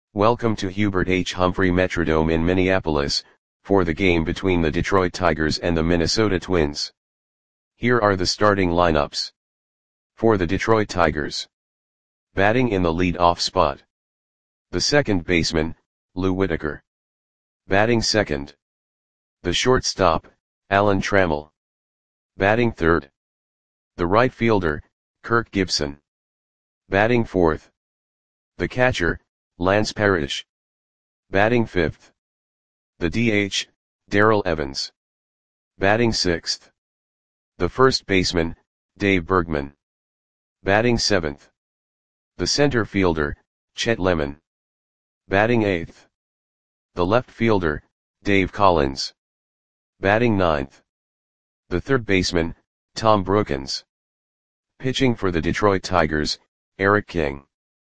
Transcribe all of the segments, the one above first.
Welcome to Hubert H. Humphrey Metrodome in Minneapolis, for the game between the Detroit Tigers and the Minnesota Twins. Here are the starting lineups. For the Detroit Tigers. Batting in the lead-off spot. The second baseman, Lou Whitaker. Batting second. The shortstop, Alan Trammell. Batting third. The right fielder, Kirk Gibson. Batting fourth. The catcher, Lance Parrish. Batting fifth. The DH, Darrell Evans. Batting sixth. The first baseman, Dave Bergman. Batting seventh. The center fielder, Chet Lemon. Batting eighth. The left fielder, Dave Collins. Batting ninth. The third baseman, Tom Brookens. Pitching for the Detroit Tigers, Eric King.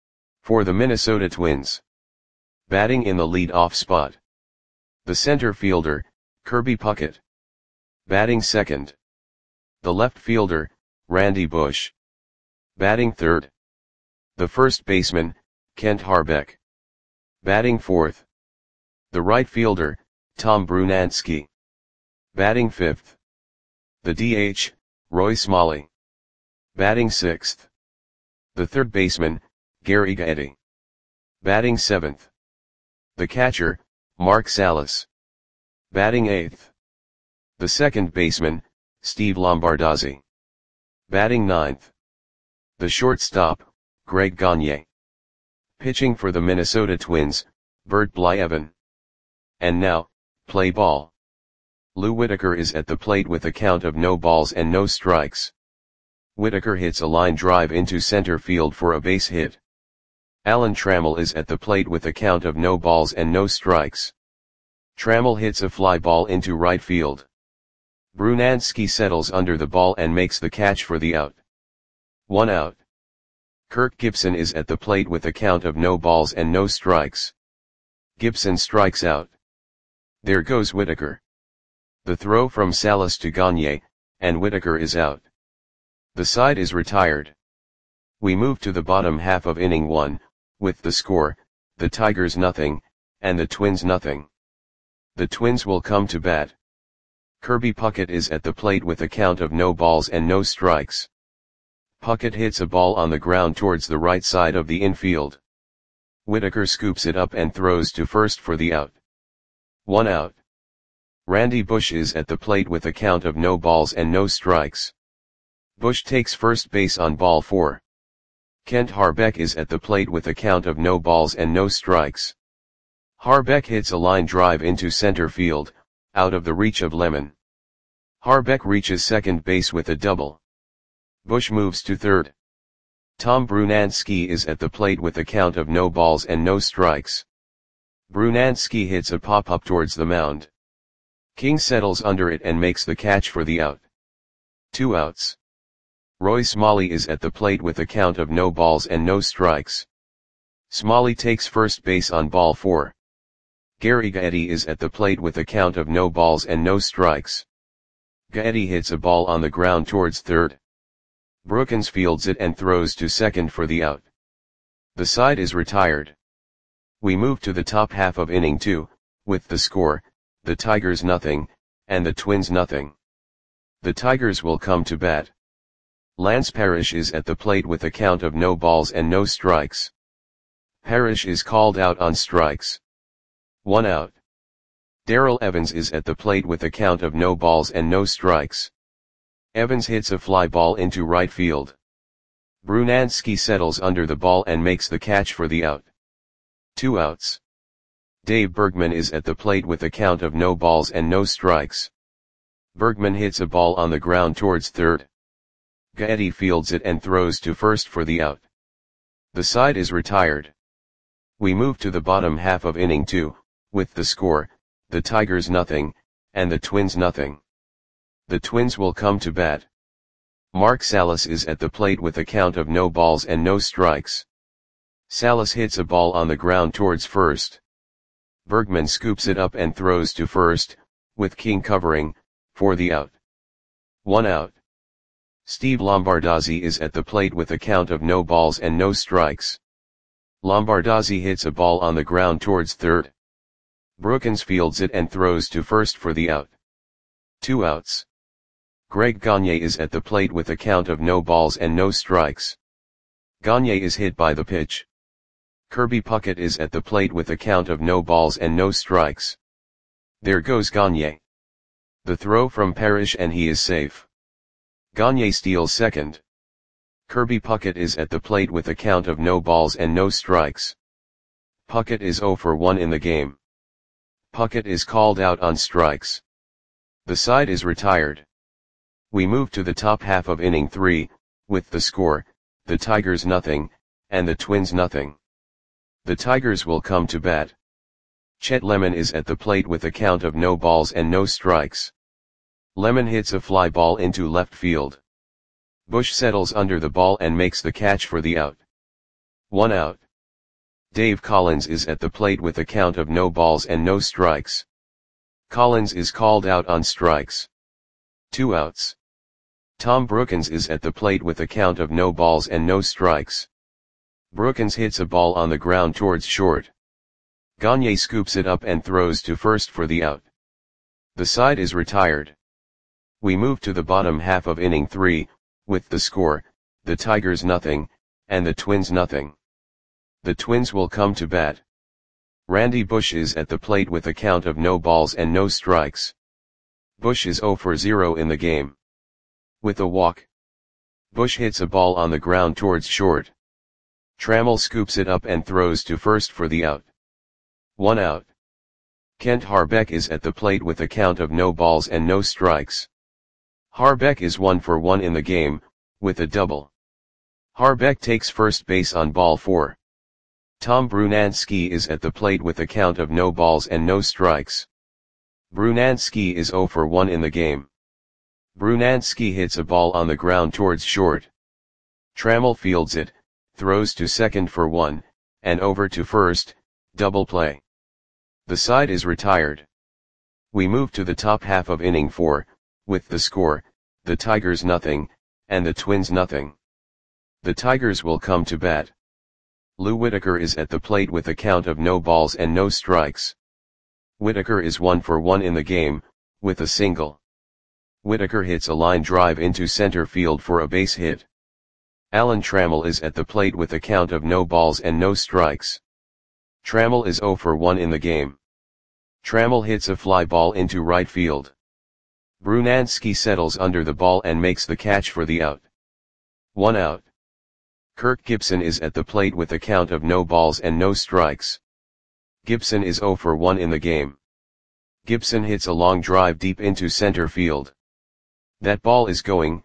For the Minnesota Twins. Batting in the lead-off spot. The center fielder, Kirby Puckett. Batting second. The left fielder, Randy Bush. Batting third. The first baseman, Kent Harbeck. Batting fourth. The right fielder, Tom Brunansky. Batting fifth. The DH, Roy Smalley. Batting sixth. The third baseman, Gary Gaetti. Batting seventh. The catcher, Mark Salas. Batting eighth. The second baseman, Steve Lombardozzi. Batting ninth. The shortstop, Greg Gagne. Pitching for the Minnesota Twins, Bert Blyleven. And now, play ball. Lou Whitaker is at the plate with a count of no balls and no strikes. Whitaker hits a line drive into center field for a base hit. Alan Trammell is at the plate with a count of no balls and no strikes. Trammell hits a fly ball into right field. Brunansky settles under the ball and makes the catch for the out. 1 out. Kirk Gibson is at the plate with a count of no balls and no strikes. Gibson strikes out. There goes Whitaker. The throw from Salas to Gagne, and Whitaker is out. The side is retired. We move to the bottom half of inning 1, with the score, the Tigers nothing, and the Twins nothing. The Twins will come to bat. Kirby Puckett is at the plate with a count of no balls and no strikes. Puckett hits a ball on the ground towards the right side of the infield. Whitaker scoops it up and throws to first for the out. 1 out. Randy Bush is at the plate with a count of no balls and no strikes. Bush takes first base on ball 4. Kent Harbeck is at the plate with a count of no balls and no strikes. Harbeck hits a line drive into center field, out of the reach of Lemon. Harbeck reaches second base with a double. Bush moves to third. Tom Brunansky is at the plate with a count of no balls and no strikes. Brunansky hits a pop-up towards the mound. King settles under it and makes the catch for the out. 2 outs. Roy Smalley is at the plate with a count of no balls and no strikes. Smalley takes first base on ball 4. Gary Gaetti is at the plate with a count of no balls and no strikes. Gaetti hits a ball on the ground towards third. Brookens fields it and throws to second for the out. The side is retired. We move to the top half of inning 2, with the score, the Tigers nothing, and the Twins nothing. The Tigers will come to bat. Lance Parrish is at the plate with a count of no balls and no strikes. Parrish is called out on strikes. 1 out. Darrell Evans is at the plate with a count of no balls and no strikes. Evans hits a fly ball into right field. Brunansky settles under the ball and makes the catch for the out. 2 outs. Dave Bergman is at the plate with a count of no balls and no strikes. Bergman hits a ball on the ground towards third. Gaetti fields it and throws to first for the out. The side is retired. We move to the bottom half of inning 2, with the score, the Tigers nothing, and the Twins nothing. The Twins will come to bat. Mark Salas is at the plate with a count of no balls and no strikes. Salas hits a ball on the ground towards first. Bergman scoops it up and throws to first, with King covering, for the out. 1 out. Steve Lombardozzi is at the plate with a count of no balls and no strikes. Lombardozzi hits a ball on the ground towards third. Brookins fields it and throws to first for the out. 2 outs. Greg Gagne is at the plate with a count of no balls and no strikes. Gagne is hit by the pitch. Kirby Puckett is at the plate with a count of no balls and no strikes. There goes Gagne. The throw from Parrish and he is safe. Gagne steals second. Kirby Puckett is at the plate with a count of no balls and no strikes. Puckett is 0 for 1 in the game. Puckett is called out on strikes. The side is retired. We move to the top half of inning 3, with the score, the Tigers nothing, and the Twins nothing. The Tigers will come to bat. Chet Lemon is at the plate with a count of no balls and no strikes. Lemon hits a fly ball into left field. Bush settles under the ball and makes the catch for the out. 1 out. Dave Collins is at the plate with a count of no balls and no strikes. Collins is called out on strikes. 2 outs. Tom Brookins is at the plate with a count of no balls and no strikes. Brookins hits a ball on the ground towards short. Gagne scoops it up and throws to first for the out. The side is retired. We move to the bottom half of inning 3, with the score, the Tigers nothing, and the Twins nothing. The Twins will come to bat. Randy Bush is at the plate with a count of no balls and no strikes. Bush is 0 for 0 in the game. With a walk. Bush hits a ball on the ground towards short. Trammell scoops it up and throws to first for the out. 1 out. Kent Harbeck is at the plate with a count of no balls and no strikes. Harbeck is 1 for 1 in the game, with a double. Harbeck takes first base on ball 4. Tom Brunansky is at the plate with a count of no balls and no strikes. Brunansky is 0 for 1 in the game. Brunansky hits a ball on the ground towards short. Trammell fields it, throws to second for 1, and over to first, double play. The side is retired. We move to the top half of inning 4, with the score, the Tigers nothing, and the Twins nothing. The Tigers will come to bat. Lou Whitaker is at the plate with a count of no balls and no strikes. Whitaker is 1 for 1 in the game, with a single. Whitaker hits a line drive into center field for a base hit. Alan Trammell is at the plate with a count of no balls and no strikes. Trammell is 0 for 1 in the game. Trammell hits a fly ball into right field. Brunansky settles under the ball and makes the catch for the out. 1 out. Kirk Gibson is at the plate with a count of no balls and no strikes. Gibson is 0 for 1 in the game. Gibson hits a long drive deep into center field. That ball is going,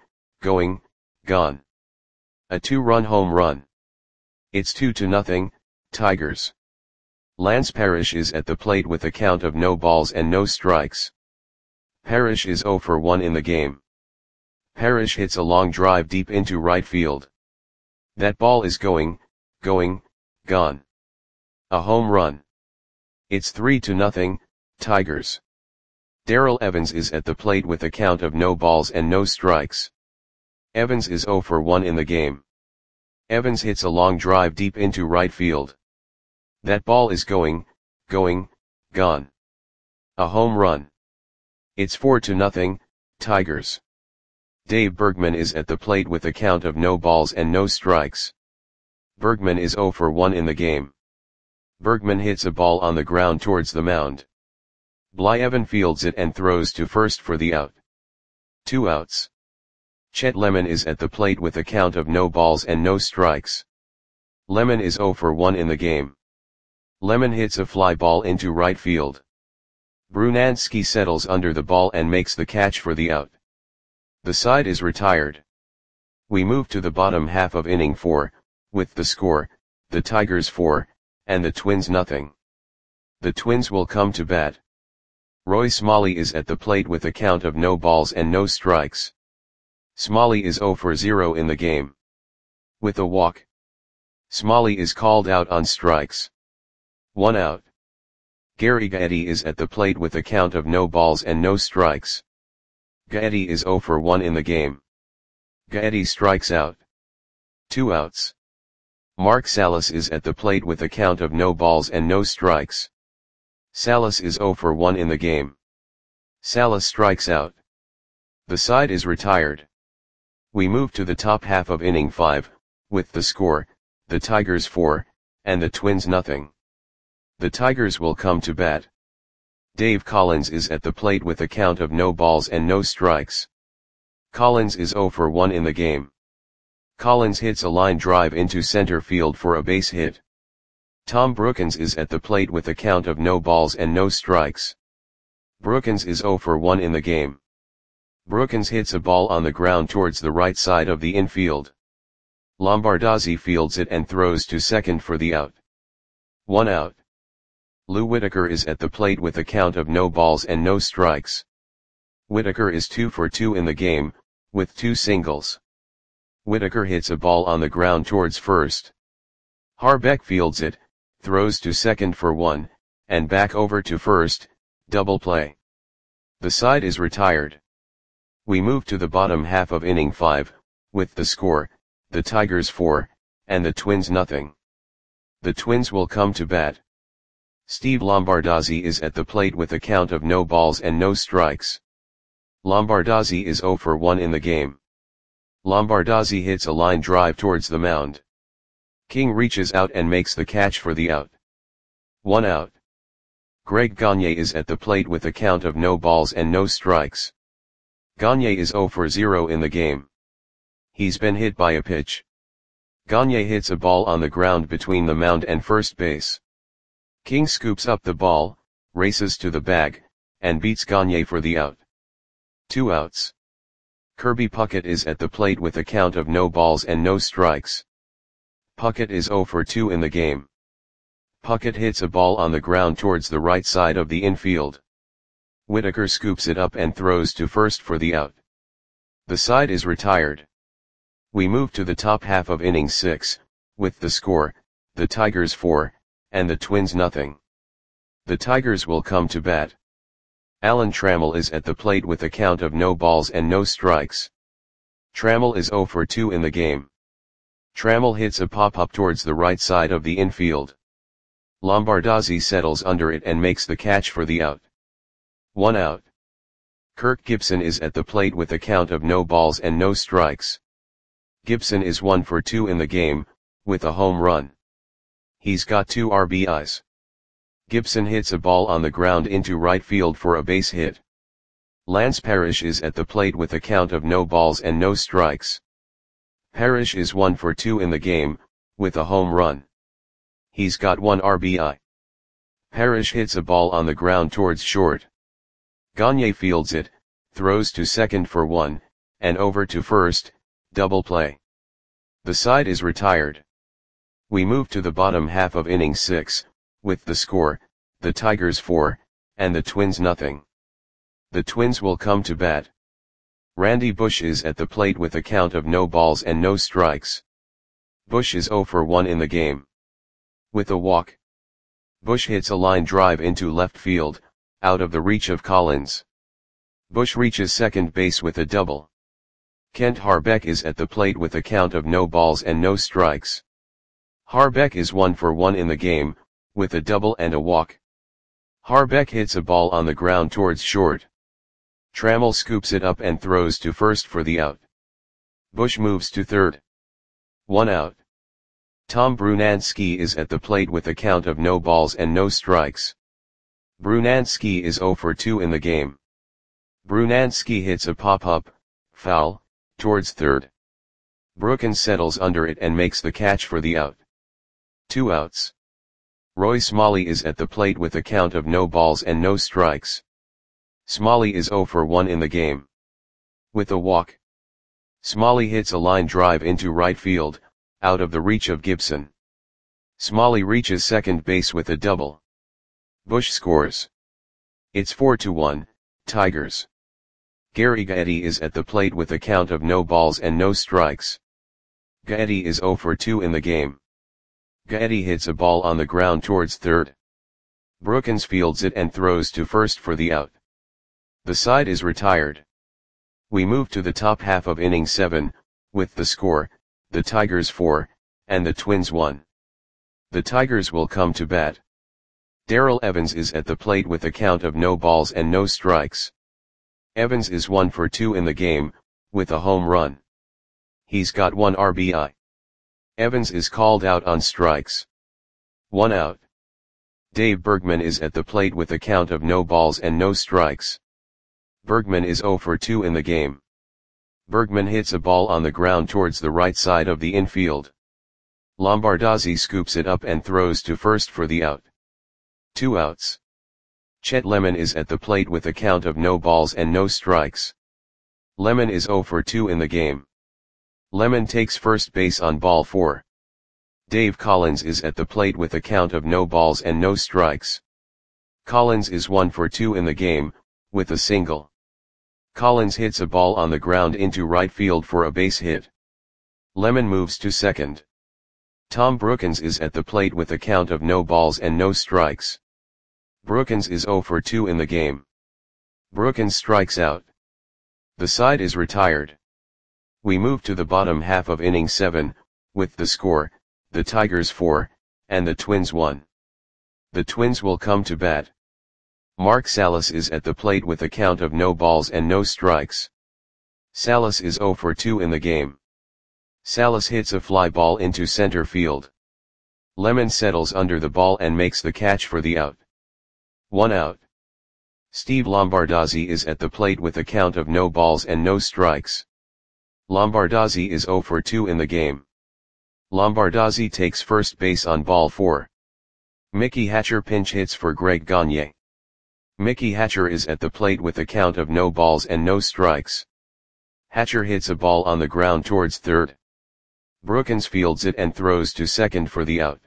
gone. A 2-run home run. It's 2-0, Tigers. Lance Parrish is at the plate with a count of no balls and no strikes. Parrish is 0 for 1 in the game. Parrish hits a long drive deep into right field. That ball is going, gone. A home run. It's 3-0, Tigers. Darrell Evans is at the plate with a count of no balls and no strikes. Evans is 0 for 1 in the game. Evans hits a long drive deep into right field. That ball is going, gone. A home run. It's 4-0, Tigers. Dave Bergman is at the plate with a count of no balls and no strikes. Bergman is 0 for 1 in the game. Bergman hits a ball on the ground towards the mound. Blyevin fields it and throws to first for the out. 2 outs. Chet Lemon is at the plate with a count of no balls and no strikes. Lemon is 0 for 1 in the game. Lemon hits a fly ball into right field. Brunansky settles under the ball and makes the catch for the out. The side is retired. We move to the bottom half of inning 4, with the score, the Tigers 4, and the Twins nothing. The Twins will come to bat. Roy Smalley is at the plate with a count of no balls and no strikes. Smalley is 0 for 0 in the game. With a walk. Smalley is called out on strikes. 1 out. Gary Gaetti is at the plate with a count of no balls and no strikes. Gaetti is 0 for 1 in the game. Gaetti strikes out. 2 outs. Mark Salas is at the plate with a count of no balls and no strikes. Salas is 0 for 1 in the game. Salas strikes out. The side is retired. We move to the top half of inning 5, with the score, the Tigers 4, and the Twins nothing. The Tigers will come to bat. Dave Collins is at the plate with a count of no balls and no strikes. Collins is 0 for 1 in the game. Collins hits a line drive into center field for a base hit. Tom Brookens is at the plate with a count of no balls and no strikes. Brookens is 0 for 1 in the game. Brookens hits a ball on the ground towards the right side of the infield. Lombardozzi fields it and throws to second for the out. 1 out. Lou Whitaker is at the plate with a count of no balls and no strikes. Whitaker is 2 for 2 in the game, with 2 singles. Whitaker hits a ball on the ground towards first. Harbeck fields it, throws to second for 1, and back over to first, double play. The side is retired. We move to the bottom half of inning 5, with the score, the Tigers 4, and the Twins nothing. The Twins will come to bat. Steve Lombardozzi is at the plate with a count of no balls and no strikes. Lombardozzi is 0 for 1 in the game. Lombardozzi hits a line drive towards the mound. King reaches out and makes the catch for the out. 1 out. Greg Gagne is at the plate with a count of no balls and no strikes. Gagne is 0 for 0 in the game. He's been hit by a pitch. Gagne hits a ball on the ground between the mound and first base. King scoops up the ball, races to the bag, and beats Gagne for the out. 2 outs. Kirby Puckett is at the plate with a count of no balls and no strikes. Puckett is 0 for 2 in the game. Puckett hits a ball on the ground towards the right side of the infield. Whitaker scoops it up and throws to first for the out. The side is retired. We move to the top half of inning 6, with the score, the Tigers 4, and the Twins nothing. The Tigers will come to bat. Alan Trammell is at the plate with a count of no balls and no strikes. Trammell is 0 for 2 in the game. Trammell hits a pop-up towards the right side of the infield. Lombardozzi settles under it and makes the catch for the out. 1 out. Kirk Gibson is at the plate with a count of no balls and no strikes. Gibson is 1 for 2 in the game, with a home run. He's got 2 RBIs. Gibson hits a ball on the ground into right field for a base hit. Lance Parrish is at the plate with a count of no balls and no strikes. Parrish is 1 for 2 in the game, with a home run. He's got 1 RBI. Parrish hits a ball on the ground towards short. Gagne fields it, throws to second for 1, and over to first, double play. The side is retired. We move to the bottom half of inning 6, with the score, the Tigers 4, and the Twins nothing. The Twins will come to bat. Randy Bush is at the plate with a count of no balls and no strikes. Bush is 0 for 1 in the game. With a walk. Bush hits a line drive into left field, out of the reach of Collins. Bush reaches second base with a double. Kent Harbeck is at the plate with a count of no balls and no strikes. Harbeck is 1 for 1 in the game, with a double and a walk. Harbeck hits a ball on the ground towards short. Trammell scoops it up and throws to first for the out. Bush moves to third. 1 out. Tom Brunansky is at the plate with a count of no balls and no strikes. Brunansky is 0 for 2 in the game. Brunansky hits a pop-up, foul, towards third. Brookens settles under it and makes the catch for the out. 2 outs. Roy Smalley is at the plate with a count of no balls and no strikes. Smalley is 0 for 1 in the game. With a walk. Smalley hits a line drive into right field, out of the reach of Gibson. Smalley reaches second base with a double. Bush scores. It's 4-1, Tigers. Gary Gaetti is at the plate with a count of no balls and no strikes. Gaetti is 0 for 2 in the game. Gaetti hits a ball on the ground towards third. Brookens fields it and throws to first for the out. The side is retired. We move to the top half of inning 7, with the score, the Tigers 4, and the Twins 1. The Tigers will come to bat. Darrell Evans is at the plate with a count of no balls and no strikes. Evans is 1 for 2 in the game, with a home run. He's got 1 RBI. Evans is called out on strikes. 1 out. Dave Bergman is at the plate with a count of no balls and no strikes. Bergman is 0 for 2 in the game. Bergman hits a ball on the ground towards the right side of the infield. Lombardozzi scoops it up and throws to first for the out. 2 outs. Chet Lemon is at the plate with a count of no balls and no strikes. Lemon is 0 for 2 in the game. Lemon takes first base on ball 4. Dave Collins is at the plate with a count of no balls and no strikes. Collins is 1 for 2 in the game, with a single. Collins hits a ball on the ground into right field for a base hit. Lemon moves to second. Tom Brookens is at the plate with a count of no balls and no strikes. Brookens is 0 for 2 in the game. Brookens strikes out. The side is retired. We move to the bottom half of inning 7, with the score, the Tigers 4, and the Twins 1. The Twins will come to bat. Mark Salas is at the plate with a count of no balls and no strikes. Salas is 0 for 2 in the game. Salas hits a fly ball into center field. Lemon settles under the ball and makes the catch for the out. 1 out. Steve Lombardozzi is at the plate with a count of no balls and no strikes. Lombardozzi is 0 for 2 in the game. Lombardozzi takes first base on ball 4. Mickey Hatcher pinch hits for Greg Gagne. Mickey Hatcher is at the plate with a count of no balls and no strikes. Hatcher hits a ball on the ground towards third. Brookens fields it and throws to second for the out.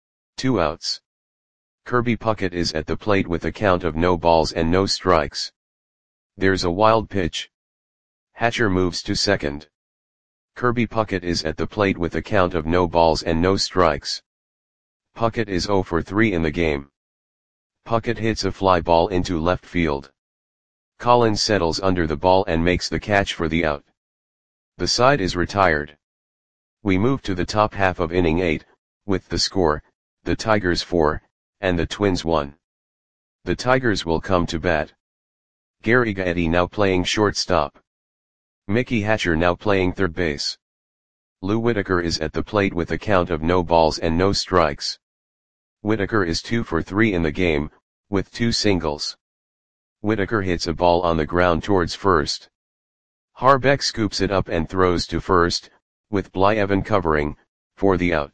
2 outs. Kirby Puckett is at the plate with a count of no balls and no strikes. There's a wild pitch. Hatcher moves to second. Kirby Puckett is at the plate with a count of no balls and no strikes. Puckett is 0 for 3 in the game. Puckett hits a fly ball into left field. Collins settles under the ball and makes the catch for the out. The side is retired. We move to the top half of inning 8, with the score, the Tigers 4, and the Twins 1. The Tigers will come to bat. Gary Gaetti now playing shortstop. Mickey Hatcher now playing third base. Lou Whitaker is at the plate with a count of no balls and no strikes. Whitaker is 2 for 3 in the game, with 2 singles. Whitaker hits a ball on the ground towards first. Harbeck scoops it up and throws to first, with Blyevin covering, for the out.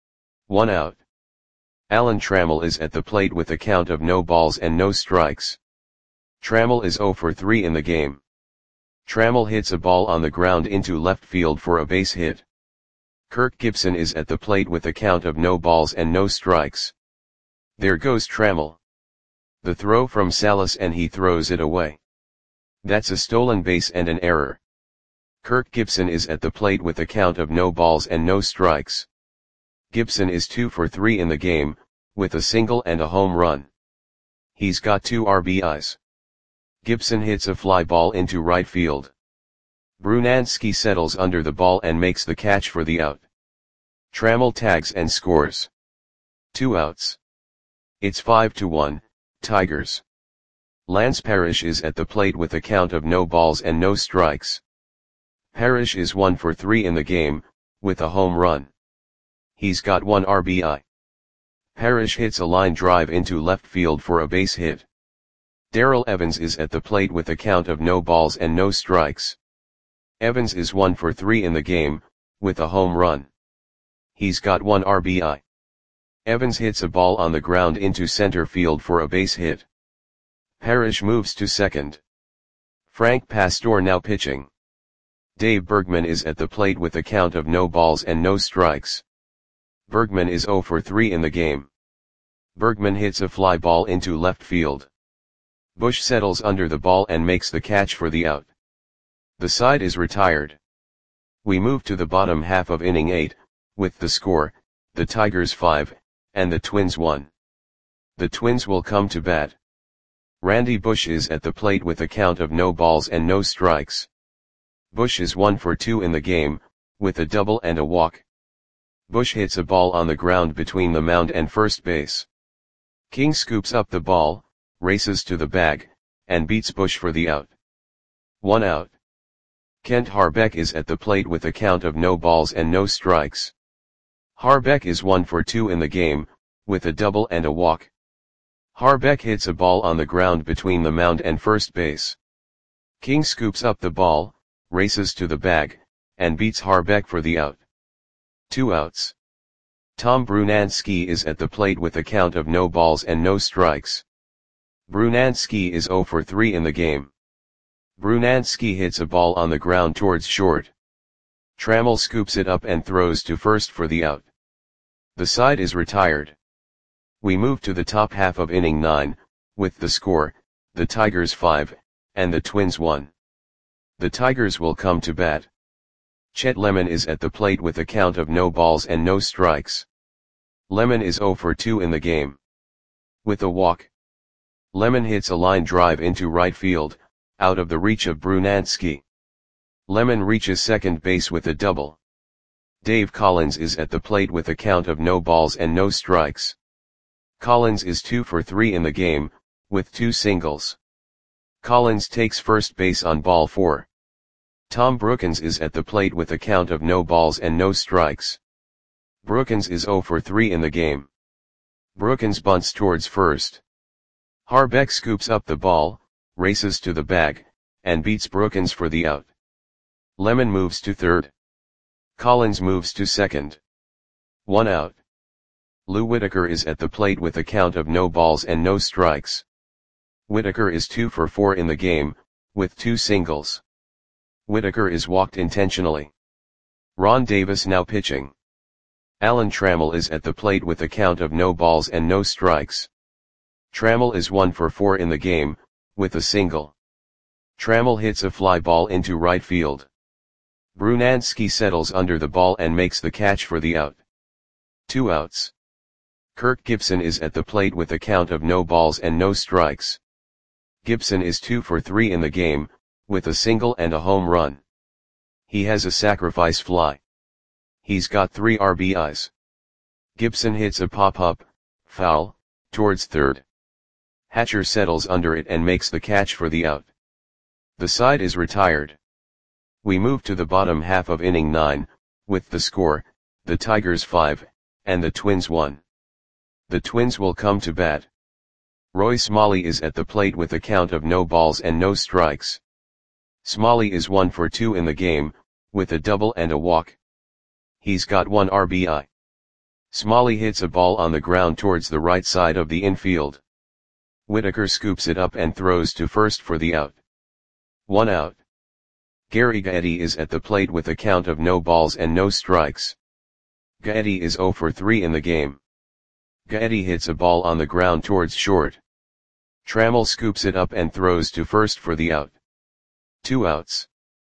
1 out. Alan Trammell is at the plate with a count of no balls and no strikes. Trammell is 0 for 3 in the game. Trammell hits a ball on the ground into left field for a base hit. Kirk Gibson is at the plate with a count of no balls and no strikes. There goes Trammell. The throw from Salas and he throws it away. That's a stolen base and an error. Kirk Gibson is at the plate with a count of no balls and no strikes. Gibson is 2 for 3 in the game, with a single and a home run. He's got 2 RBIs. Gibson hits a fly ball into right field. Brunansky settles under the ball and makes the catch for the out. Trammell tags and scores. 2 outs. It's 5-1, Tigers. Lance Parrish is at the plate with a count of no balls and no strikes. Parrish is 1 for 3 in the game, with a home run. He's got 1 RBI. Parrish hits a line drive into left field for a base hit. Darrell Evans is at the plate with a count of no balls and no strikes. Evans is 1 for 3 in the game, with a home run. He's got 1 RBI. Evans hits a ball on the ground into center field for a base hit. Parrish moves to second. Frank Pastore now pitching. Dave Bergman is at the plate with a count of no balls and no strikes. Bergman is 0 for 3 in the game. Bergman hits a fly ball into left field. Bush settles under the ball and makes the catch for the out. The side is retired. We move to the bottom half of inning 8, with the score, the Tigers 5, and the Twins 1. The Twins will come to bat. Randy Bush is at the plate with a count of no balls and no strikes. Bush is 1 for 2 in the game, with a double and a walk. Bush hits a ball on the ground between the mound and first base. King scoops up the ball, races to the bag, and beats Bush for the out. 1 out. Kent Harbeck is at the plate with a count of no balls and no strikes. Harbeck is 1 for 2 in the game, with a double and a walk. Harbeck hits a ball on the ground between the mound and first base. King scoops up the ball, races to the bag, and beats Harbeck for the out. 2 outs. Tom Brunansky is at the plate with a count of no balls and no strikes. Brunansky is 0 for 3 in the game. Brunansky hits a ball on the ground towards short. Trammell scoops it up and throws to first for the out. The side is retired. We move to the top half of inning 9, with the score, the Tigers 5, and the Twins 1. The Tigers will come to bat. Chet Lemon is at the plate with a count of no balls and no strikes. Lemon is 0 for 2 in the game. With a walk. Lemon hits a line drive into right field, out of the reach of Brunansky. Lemon reaches second base with a double. Dave Collins is at the plate with a count of no balls and no strikes. Collins is 2 for 3 in the game, with 2 singles. Collins takes first base on ball 4. Tom Brookens is at the plate with a count of no balls and no strikes. Brookens is 0 for 3 in the game. Brookens bunts towards first. Harbeck scoops up the ball, races to the bag, and beats Brookens for the out. Lemon moves to third. Collins moves to second. 1 out. Lou Whitaker is at the plate with a count of no balls and no strikes. Whitaker is 2 for 4 in the game, with 2 singles. Whitaker is walked intentionally. Ron Davis now pitching. Alan Trammell is at the plate with a count of no balls and no strikes. Trammell is 1 for 4 in the game, with a single. Trammell hits a fly ball into right field. Brunansky settles under the ball and makes the catch for the out. 2 outs. Kirk Gibson is at the plate with a count of no balls and no strikes. Gibson is 2 for 3 in the game, with a single and a home run. He has a sacrifice fly. He's got 3 RBIs. Gibson hits a pop-up, foul, towards third. Hatcher settles under it and makes the catch for the out. The side is retired. We move to the bottom half of inning 9, with the score, the Tigers 5, and the Twins 1. The Twins will come to bat. Roy Smalley is at the plate with a count of no balls and no strikes. Smalley is 1 for 2 in the game, with a double and a walk. He's got 1 RBI. Smalley hits a ball on the ground towards the right side of the infield. Whitaker scoops it up and throws to first for the out. 1 out. Gary Gaetti is at the plate with a count of no balls and no strikes. Gaetti is 0 for 3 in the game. Gaetti hits a ball on the ground towards short. Trammell scoops it up and throws to first for the out. 2 outs.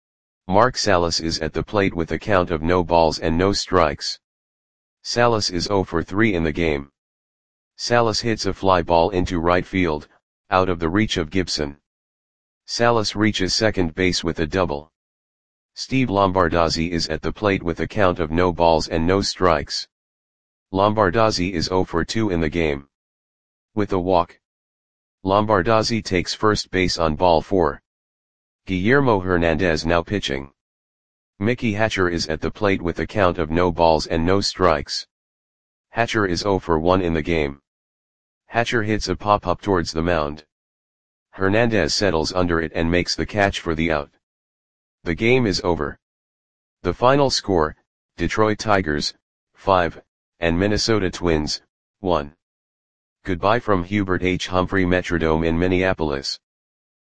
Mark Salas is at the plate with a count of no balls and no strikes. Salas is 0 for 3 in the game. Salas hits a fly ball into right field, out of the reach of Gibson. Salas reaches second base with a double. Steve Lombardozzi is at the plate with a count of no balls and no strikes. Lombardozzi is 0 for 2 in the game. With a walk. Lombardozzi takes first base on ball 4. Guillermo Hernandez now pitching. Mickey Hatcher is at the plate with a count of no balls and no strikes. Hatcher is 0 for 1 in the game. Hatcher hits a pop-up towards the mound. Hernandez settles under it and makes the catch for the out. The game is over. The final score, Detroit Tigers, 5, and Minnesota Twins, 1. Goodbye from Hubert H. Humphrey Metrodome in Minneapolis.